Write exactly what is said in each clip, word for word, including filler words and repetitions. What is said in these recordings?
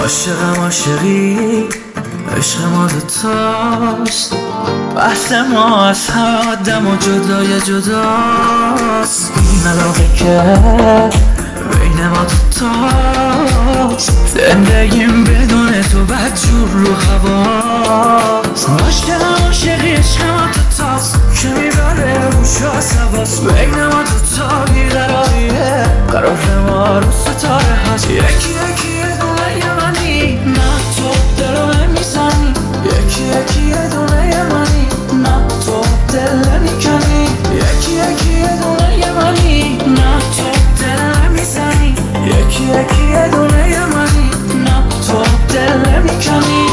عاشقم عاشقی عشق ما دوتاست، بحث ما از حدم و جدای جداست. این علاقه که بین ما دوتاست، زندگیم بدون تو بدجور رو هواست. عاشقم عاشقی عشق ما دوتاست که میبره روش و عصباست. بین ما دوتا بیقراریه، قرار ما رو ستاره هست. یکی یکی یه دونه یه منی، نه تو دلو نمیزنی. یکی یکی یه دونه یه منی، نه تو دل نمیکنی. یکی یکی یه دونه یه منی، نه تو دل نمیزنی. یکی یکی یه دونه یه منی، نه تو دل نمیکنی.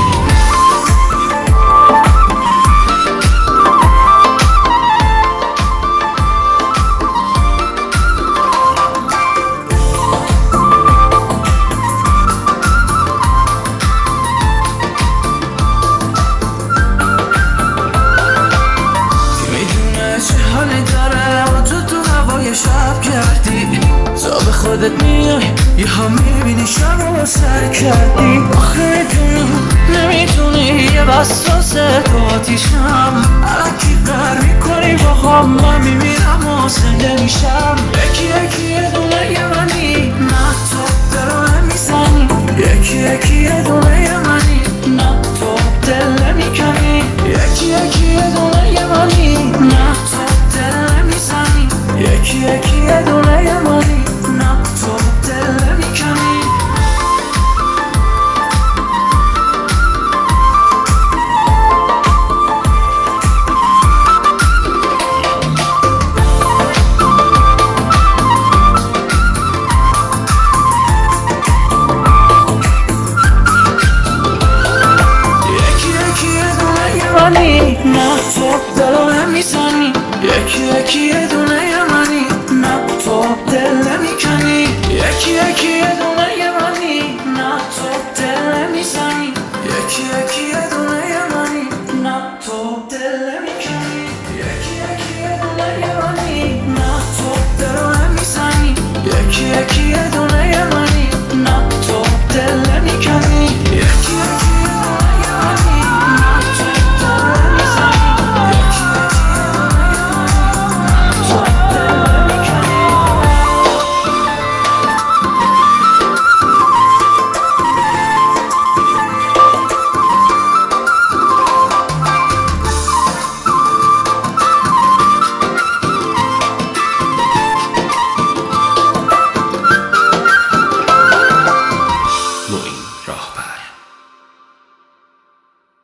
شب کردی تا به خودت میای، یه ها میبینی شب رو سر کردی. آخه میدونم نمیتونی یه بساس تو آتیشم، علکی قر میکنی با هم. من میمیرم و زنده میشم. یکی یکی یه دونه یه منی، نه تو دلو نمیزنی. یکی یکی یه دونه یه منی، نه تو دل نمیکنی. یکی یکی یه دونه یه منی، نه تو دل نمیزنی. یکی یکی یه دونه یه منی، نه تو دل نمیکنی. یکی یکی یه دونه یه منی، نه تو دلو نمیزنی. یکی یکی یه دونه یه منی، نه تو دل نمیکنی. یکی یکی یه دونه یه منی، نه تو دل نمیزنی. یکی یکی یه دونه یه منی، نه تو دل نمیکنی. یکی یکی یه دونه یه منی، نه تو دلو نمیزنی. یکی یکی